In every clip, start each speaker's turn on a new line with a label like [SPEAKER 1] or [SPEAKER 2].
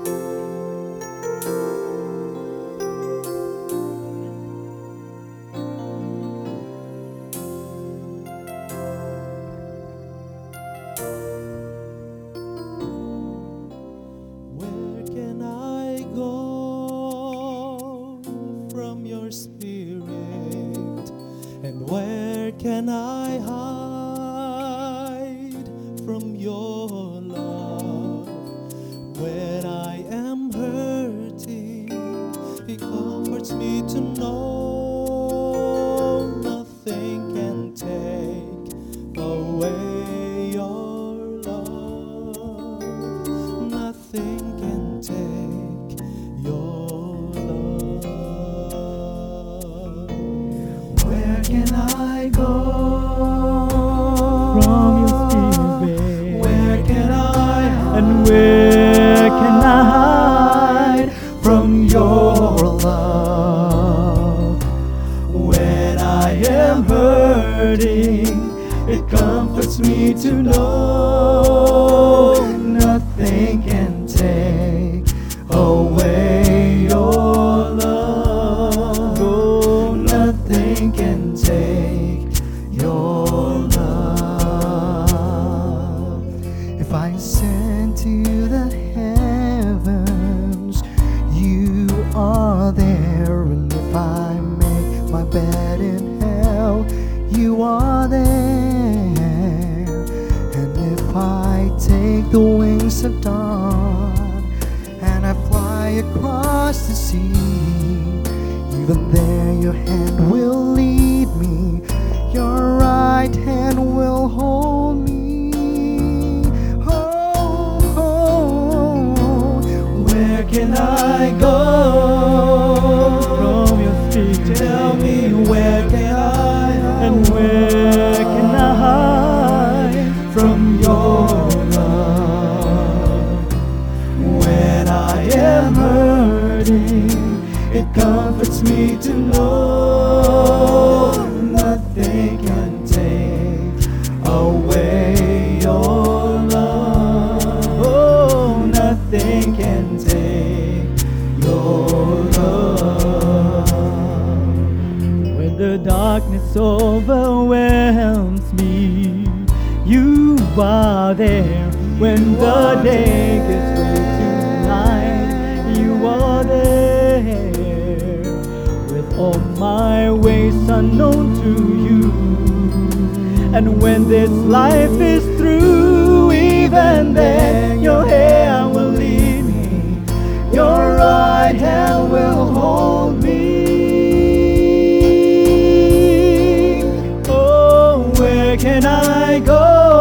[SPEAKER 1] Where can I go from your spirit? And where can I hide from your love? When I am hurting, it comforts me to know nothing can take away your love. Nothing can take your love.
[SPEAKER 2] Where can I go
[SPEAKER 3] from your spirit?
[SPEAKER 2] Where can I hide?
[SPEAKER 3] And where can I hide
[SPEAKER 2] from your love? When I am hurting, it comforts me to know nothing can take away your love. Oh, nothing can take your love. If I ascend to the heavens, you are there. And if I make my bed in hell, you are there. And if I take the wings of dawn and I fly across the sea, even there your hand will lead me, your right hand will hold me. Oh, oh, where can I go
[SPEAKER 3] from your spirit?
[SPEAKER 2] Tell me, where can I hide?
[SPEAKER 3] And where can I hide
[SPEAKER 2] from your love? When I am hurting, it comforts me to know nothing can take away your love. Oh, nothing can take your love.
[SPEAKER 3] when the darkness overwhelms me? You are there when the day gets way too night. You are there with all my ways unknown to you. And when this life is through, even then your hand will lead me, your right hand will hold me. Oh, where can I go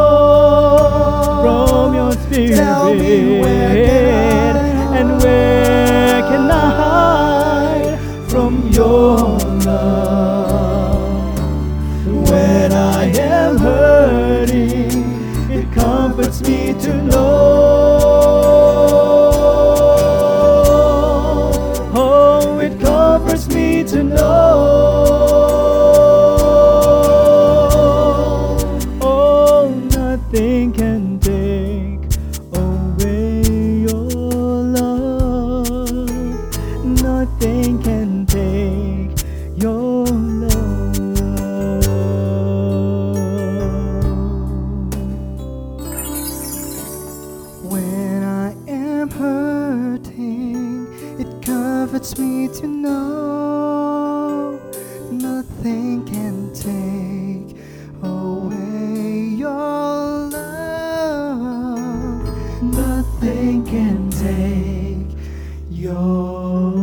[SPEAKER 3] from your spirit?
[SPEAKER 2] Tell me, where can I
[SPEAKER 3] and where can I hide
[SPEAKER 2] from your love? When I am hurting, it comforts me to know. Oh, it comforts me to know.
[SPEAKER 3] Oh, nothing can take away your love. Nothing can take your love.
[SPEAKER 2] When I am hurting, it comforts me to know nothing can take away your love. Nothing can take your